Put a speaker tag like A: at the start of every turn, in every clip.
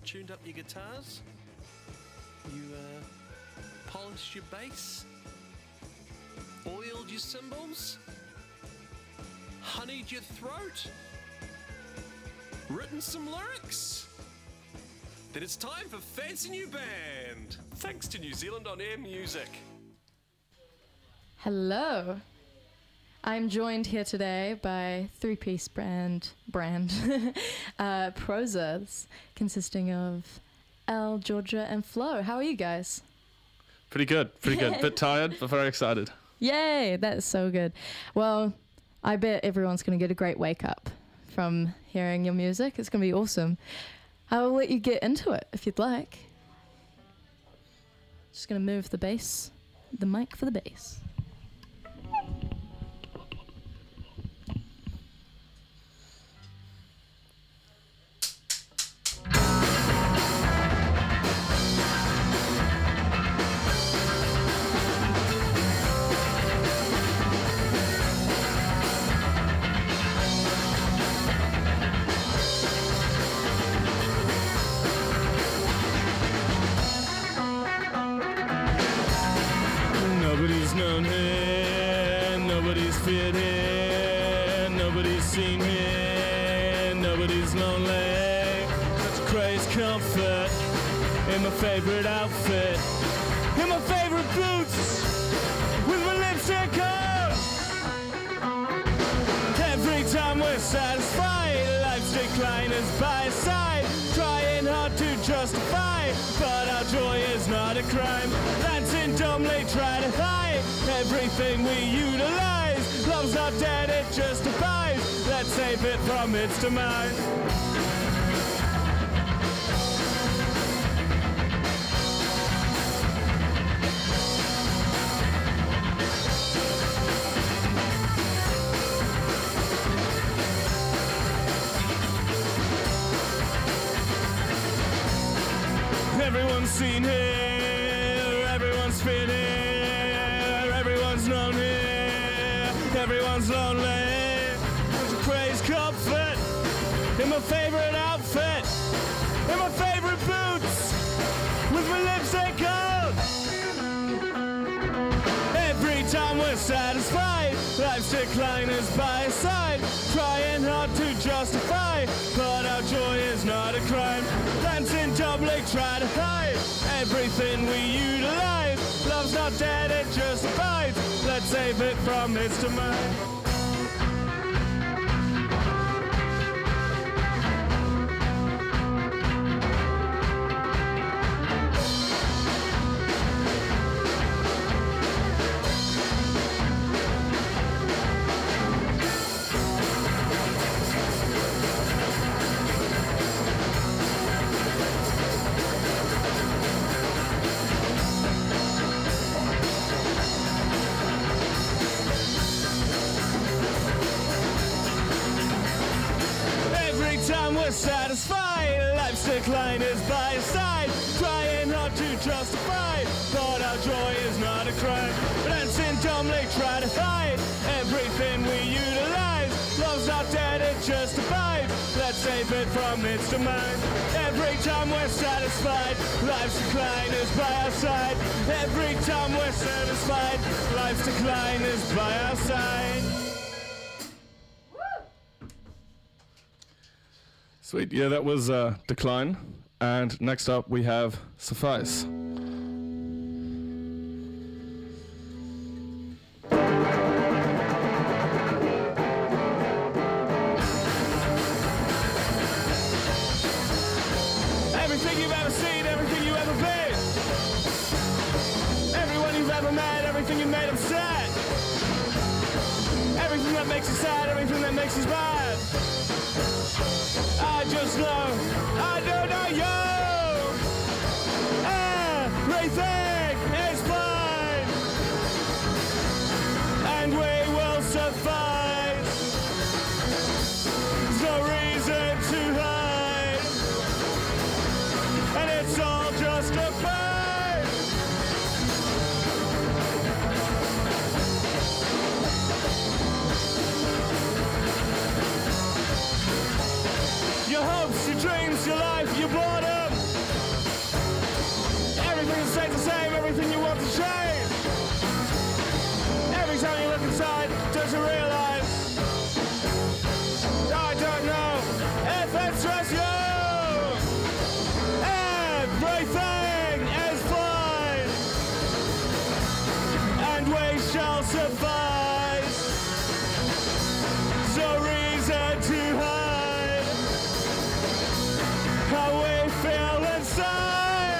A: tuned up your guitars, you polished your bass, oiled your cymbals, honeyed your throat, written some lyrics, then it's time for Fancy New Band, thanks to New Zealand On Air Music.
B: Hello. I'm joined here today by three-piece brand Prosas, consisting of Al, Georgia, and Flo. How are you guys?
C: Pretty good. Bit tired, but very excited.
B: Yay, that's so good. Well, I bet everyone's going to get a great wake-up from hearing your music. It's going to be awesome. I will let you get into it if you'd like. Just going to move the mic for the bass.
C: Nobody's known here, nobody's feared here, nobody's seen here, nobody's lonely. Such a crazed comfort in my favorite outfit, in my favorite boots, with my lipstick on. Every time we're satisfied, life's decline is by side, trying hard to justify, but our joy is not a crime. Dancing dumbly, try to hide everything we utilize. Love's not dead, it just abides. Let's save it from its demise. Everyone's seen here, everyone's fit here, everyone's known here, everyone's lonely. There's a crazed comfort in my favorite outfit, in my favorite boots, with my lipstick on. Every time we're satisfied, life's decline is by side, trying hard to justify, but our joy is not a crime. Dancing doubly, try to hide everything we utilize. Love's not dead, it just abides. Let's save it from its demise. We're satisfied, life's decline is by side, trying hard to justify, but our joy is not a crime. Dancing dumbly, try to hide everything we utilize. Love's not dead, it just abides. Let's save it from its demise. Every time we're satisfied, life's decline is by our side. Every time we're satisfied, life's decline is by our side. Sweet, yeah, that was Decline. And next up we have Suffice. Everything you've ever seen, everything you ever been, everyone you've ever met, everything you made upset, everything that makes you sad, everything that makes you mad. I just know, I don't know you. Everything is fine, and we will suffice. There's no reason to hide, and it's all justified. Your hopes, your dreams, your life, your boredom, same, everything you want to change. Every time you look inside, don't you realize? I don't know if it's just you. Everything is fine, and we shall suffice. No reason to hide how we feel inside.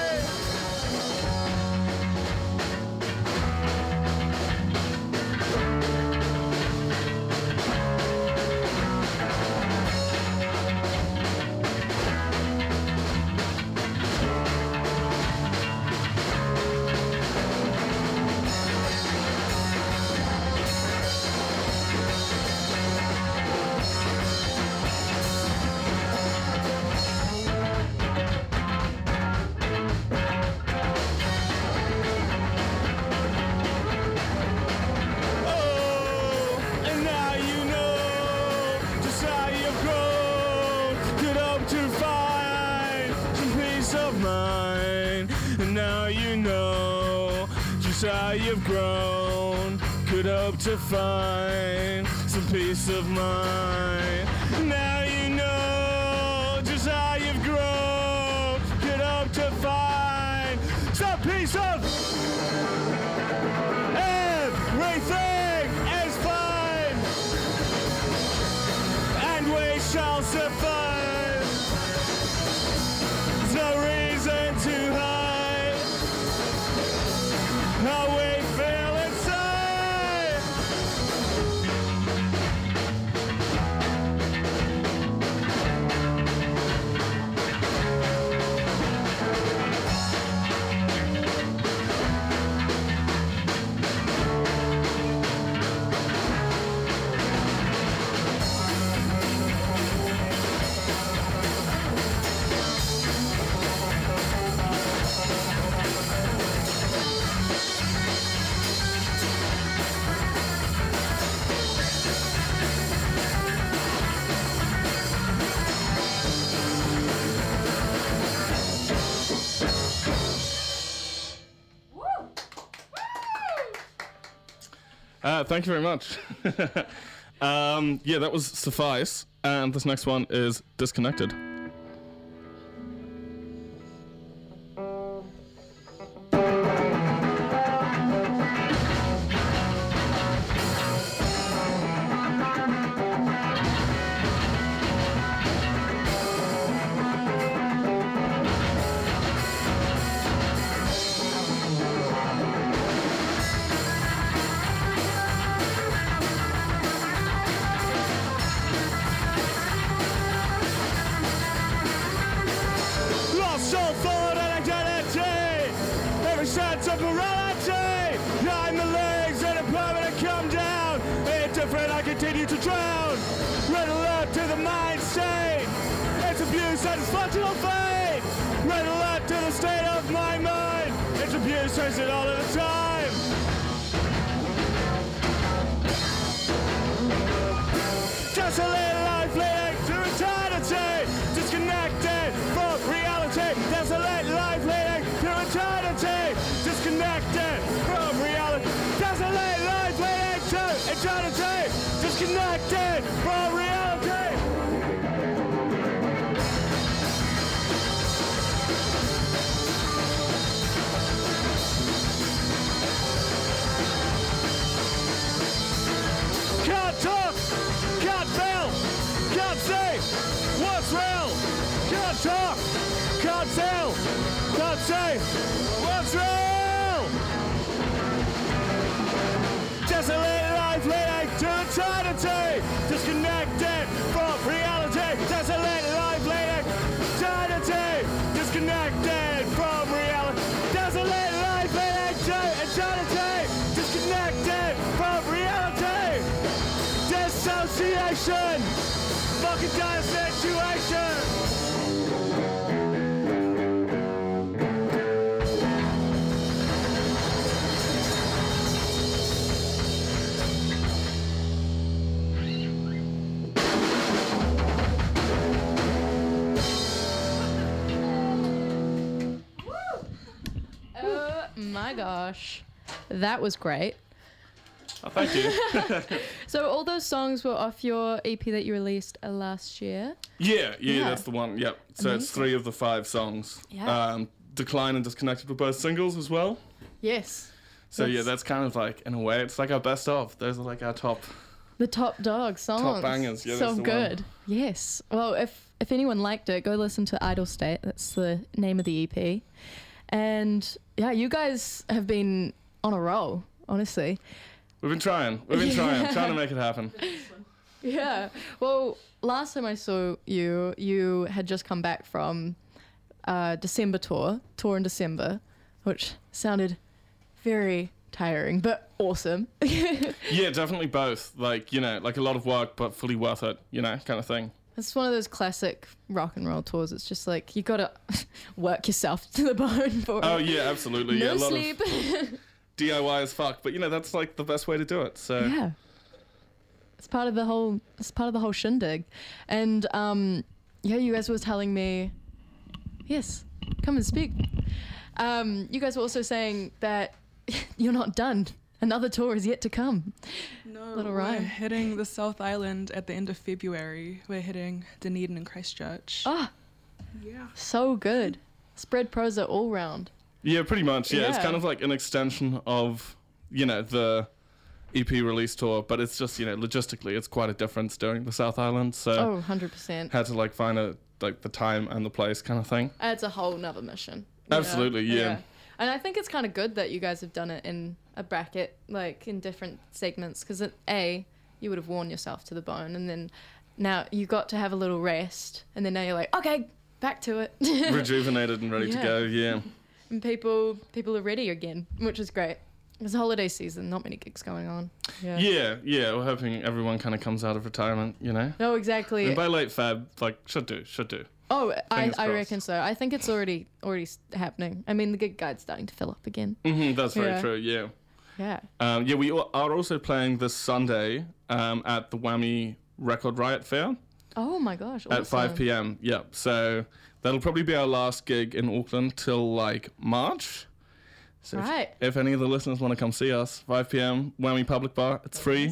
C: How you've grown, could hope to find some peace of mind. Now you know just how you've grown, could hope to find some peace of everything is fine, and we shall survive. There's no reason to hide how we feel inside. Thank you very much. Yeah, that was Suffice, and this next one is Disconnected. Continue to drown. Red alert to the mind state. It's abuse and it's functional fate. Red alert to the state of my mind. It's abuse, says it all of the time. Desolate life leading to eternity. Disconnected from reality. Desolate life leading to eternity. Disconnected from reality. Desolate life leading to eternity. Disconnected from reality. Can't talk, can't feel, can't see what's real. Can't talk, can't feel, can't see what's real. Desolate life leading to eternity. Disconnected from reality. Desolate life leading to eternity. Disconnected from reality. Desolate life leading to eternity. Disconnected from reality. Dissociation. Fucking dire situation.
B: My gosh. That was great.
C: Oh, thank you.
B: So all those songs were off your EP that you released last year?
C: Yeah,
B: Yeah.
C: that's the one. Yep. So it's
B: Amazing.
C: 3 of the 5 songs.
B: Yeah.
C: Decline and Disconnected were both singles as well.
B: Yes.
C: So yeah,
B: Yes.
C: that's kind of like, in a way, it's like our best of. Those are like our top.
B: The top dog songs.
C: bangers, yeah,
B: So
C: that's the
B: good.
C: one.
B: Yes. Well, if anyone liked it, go listen to Idle State. That's the name of the EP. And yeah, you guys have been on a roll, honestly.
C: We've been trying. Trying to make it happen.
B: Yeah. Well, last time I saw you, you had just come back from December tour in December, which sounded very tiring, but awesome.
C: Yeah, definitely both. Like, you know, like a lot of work, but fully worth it, you know, kind of thing.
B: It's one of those classic rock and roll tours. It's just like, you gotta work yourself to the bone for
C: Oh,
B: it.
C: yeah, absolutely.
B: No
C: Yeah, a lot
B: sleep.
C: of DIY as fuck, but you know, that's like the best way to do it. So
B: Yeah. It's part of the whole shindig. And yeah, you guys were telling me, yes, come and speak. You guys were also saying that you're not done. Another tour is yet to come.
D: No,
B: Little
D: we're
B: rhyme.
D: hitting the South Island at the end of February. We're hitting Dunedin and Christchurch.
B: Ah,
D: Yeah.
B: so good. Spread prosa all round.
C: yeah, pretty much. Yeah, it's
B: Yeah.
C: kind of like an extension of, you know, the EP release tour, but it's just, you know, logistically, it's quite a difference doing the South Island. So
B: Oh, 100%.
C: had to like find like the time and the place kind of thing.
B: It's a whole nother mission. you know?
C: Absolutely, yeah.
B: And I think it's kind of good that you guys have done it in a bracket, like in different segments, because you would have worn yourself to the bone, and then now you got to have a little rest, and then now you're like, okay, back to it.
C: Rejuvenated and ready to
B: Yeah.
C: go. Yeah.
B: And people are ready again, which is great. It's holiday season, not many gigs going on.
C: Yeah, we're hoping everyone kind of comes out of retirement, you know?
B: No, exactly.
C: And by late Feb, like, should do.
B: Oh, I
C: Fingers crossed.
B: reckon so. I think it's already happening. I mean, the gig guide's starting to fill up again.
C: That's very
B: Yeah.
C: true, yeah.
B: Yeah.
C: Yeah, we are also playing this Sunday at the Whammy Record Riot Fair
B: Oh my gosh.
C: at 5
B: awesome.
C: p.m. Yep, so that'll probably be our last gig in Auckland till, like, March. So
B: Right.
C: if any of the listeners want to come see us, 5 p.m., Whammy Public Bar, it's free.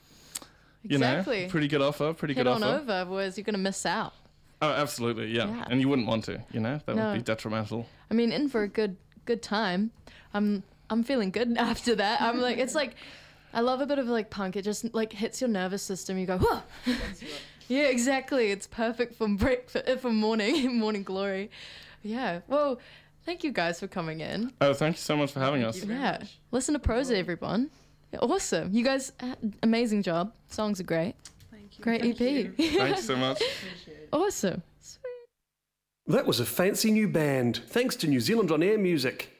C: You
B: Exactly.
C: know, pretty good offer,
B: Head on over, otherwise you're going to miss out.
C: Oh, absolutely, yeah.
B: Yeah.
C: And you wouldn't want to, you know? That
B: No.
C: would be detrimental.
B: I mean, in for a good time. I'm feeling good after that. I'm like, it's like, I love a bit of like punk. It just like hits your nervous system. You go, whoa. Yeah, exactly. It's perfect for for morning glory. Yeah. Well, thank you guys for coming in.
C: Oh, thank you so much for having us.
B: Yeah. Listen to Prosa, everyone. Yeah, awesome. You guys, amazing job. Songs are great.
D: Thank you.
B: Great EP.
C: Thanks so much.
B: Awesome.
E: That was a fancy new band, thanks to New Zealand On Air Music.